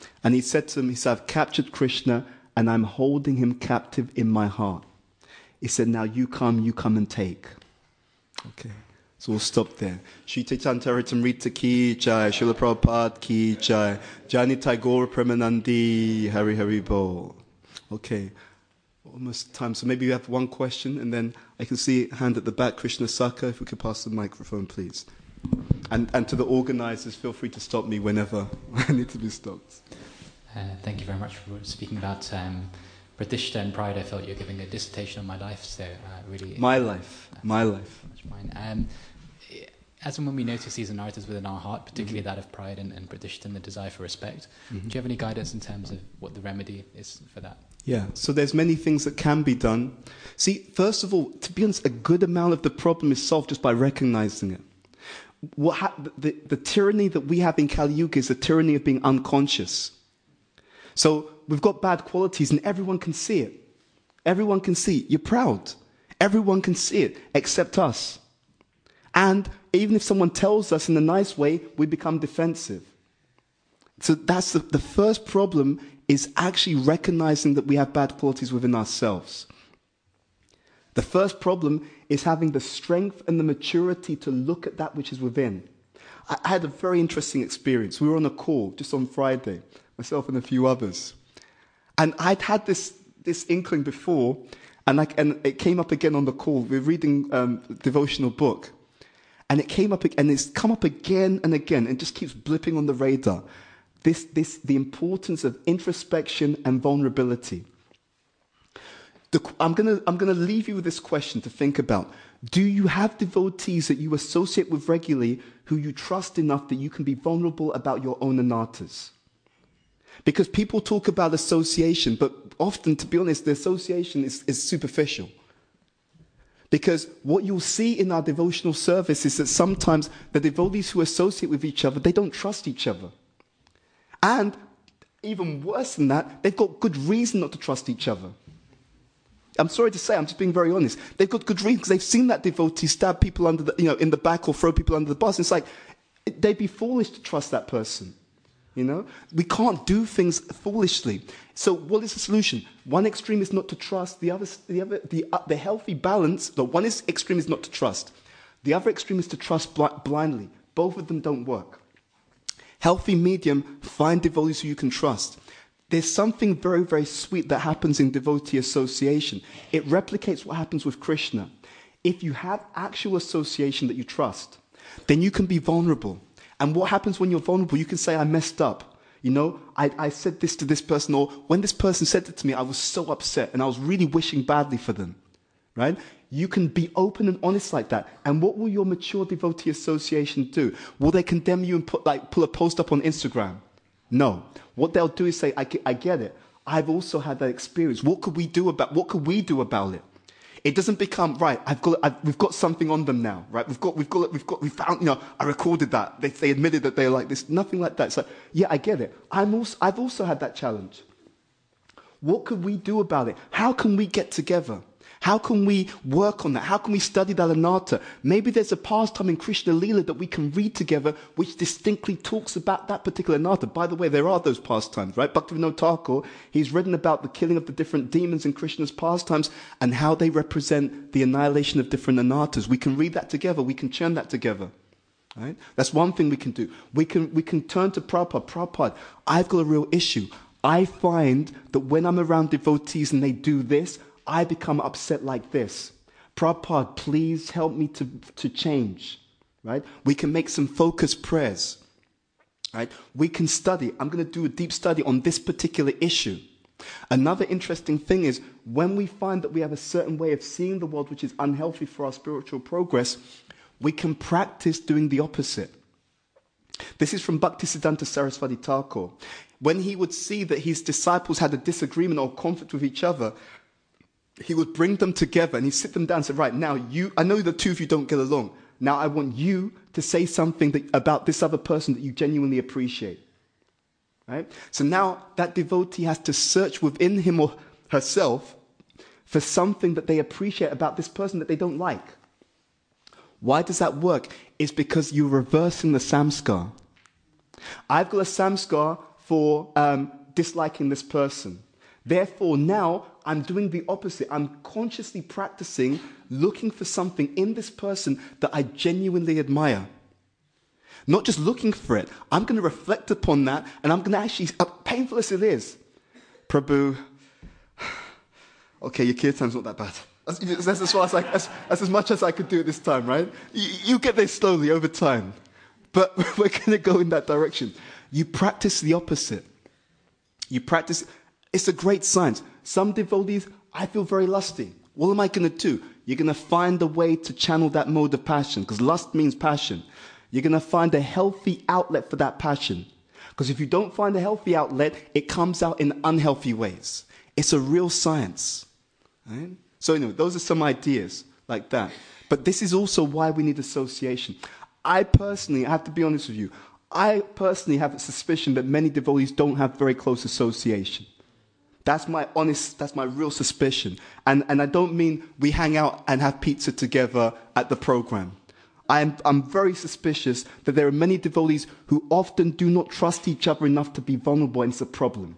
And he said to him, he said, I've captured Krishna and I'm holding him captive in my heart. He said, now you come and take. Okay, so we'll stop there. Shri Chaitanya Charitamrita ki jai, Srila Prabhupada ki jai, Jani Tagore Premanandi, Hari Hari Bol. Okay, almost time. So maybe you have one question, and then I can see a hand at the back, Krishna Saka, if we could pass the microphone, please. And to the organizers, feel free to stop me whenever I need to be stopped. Thank you very much for speaking about Pratishta and pride. I felt you're giving a dissertation on my life, so really... My life. Much mine. As and when we notice these anarthas within our heart, particularly that of pride and Pratishta and the desire for respect, do you have any guidance in terms of what the remedy is for that? Yeah, so there's many things that can be done. See, first of all, to be honest, a good amount of the problem is solved just by recognizing it. The tyranny that we have in Kali Yuga is the tyranny of being unconscious. So we've got bad qualities and everyone can see it. Everyone can see it. You're proud. Everyone can see it except us. And even if someone tells us in a nice way, we become defensive. So that's the first problem, is actually recognizing that we have bad qualities within ourselves. The first problem is having the strength and the maturity to look at that which is within. I had a very interesting experience. We were on a call just on Friday, myself and a few others. And I'd had this inkling before, and it came up again on the call. We're reading a devotional book. And it came up, and it's come up again and again, and just keeps blipping on the radar. The importance of introspection and vulnerability. I'm gonna leave you with this question to think about. Do you have devotees that you associate with regularly who you trust enough that you can be vulnerable about your own anarthas? Because people talk about association, but often, to be honest, the association is superficial. Because what you'll see in our devotional service is that sometimes the devotees who associate with each other, they don't trust each other. And even worse than that, they've got good reason not to trust each other. I'm sorry to say, I'm just being very honest. They've got good reason because they've seen that devotee stab people in the back or throw people under the bus. And it's like, they'd be foolish to trust that person. We can't do things foolishly. So what is the solution? One extreme is not to trust. The healthy balance, the one extreme is not to trust. The other extreme is to trust blindly. Both of them don't work. Healthy medium, find devotees who you can trust. There's something very, very sweet that happens in devotee association. It replicates what happens with Krishna. If you have actual association that you trust, then you can be vulnerable. And what happens when you're vulnerable? You can say, I messed up. I said this to this person, or when this person said it to me, I was so upset and I was really wishing badly for them. Right? You can be open and honest like that. And what will your mature devotee association do? Will they condemn you and pull a post up on Instagram? No. What they'll do is say, I get it. I've also had that experience. What could we do about it? It doesn't become, right, we've got something on them now, right? We found, I recorded that. They admitted that they're like this. Nothing like that. It's like, yeah, I get it. I've also had that challenge. What could we do about it? How can we get together? How can we work on that? How can we study that anartha? Maybe there's a pastime in Krishna Leela that we can read together which distinctly talks about that particular anartha. By the way, there are those pastimes, right? Bhaktivinoda Thakur, he's written about the killing of the different demons in Krishna's pastimes and how they represent the annihilation of different anarthas. We can read that together. We can churn that together. Right? That's one thing we can do. We can turn to Prabhupada. Prabhupada, I've got a real issue. I find that when I'm around devotees and they do this, I become upset like this. Prabhupada, please help me to change. Right? We can make some focused prayers. Right? We can study. I'm going to do a deep study on this particular issue. Another interesting thing is when we find that we have a certain way of seeing the world which is unhealthy for our spiritual progress, we can practice doing the opposite. This is from Bhaktisiddhanta Saraswati Thakur. When he would see that his disciples had a disagreement or conflict with each other, he would bring them together and he'd sit them down and say, right, now I know the two of you don't get along. Now I want you to say something about this other person that you genuinely appreciate. Right? So now that devotee has to search within him or herself for something that they appreciate about this person that they don't like. Why does that work? It's because you're reversing the samskar. I've got a samskar for disliking this person. Therefore, now I'm doing the opposite. I'm consciously practicing looking for something in this person that I genuinely admire. Not just looking for it. I'm going to reflect upon that, and I'm going to actually, painful as it is, Prabhu, okay, your kirtan's not that bad. That's as much as I could do at this time, right? You get there slowly over time. But we're going to go in that direction. You practice the opposite. You practice. It's a great science. Some devotees, I feel very lusty. What am I going to do? You're going to find a way to channel that mode of passion, because lust means passion. You're going to find a healthy outlet for that passion. Because if you don't find a healthy outlet, it comes out in unhealthy ways. It's a real science. Right? So anyway, those are some ideas like that. But this is also why we need association. I have to be honest with you, I personally have a suspicion that many devotees don't have very close association. That's my real suspicion. And I don't mean we hang out and have pizza together at the program. I'm very suspicious that there are many devotees who often do not trust each other enough to be vulnerable, and it's a problem.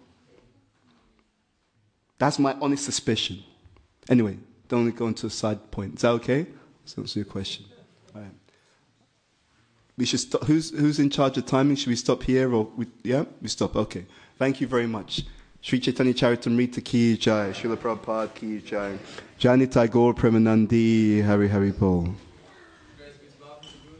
That's my honest suspicion. Anyway, don't go into a side point. Is that okay? That's answer your question. All right. We should stop. Who's in charge of timing? Should we stop here or we stop? Okay. Thank you very much. Sri Chaitanya Charitamrita ki jai, Srila Prabhupada ki jai, Jani Tagore Premanandi, Hari Hari Bol.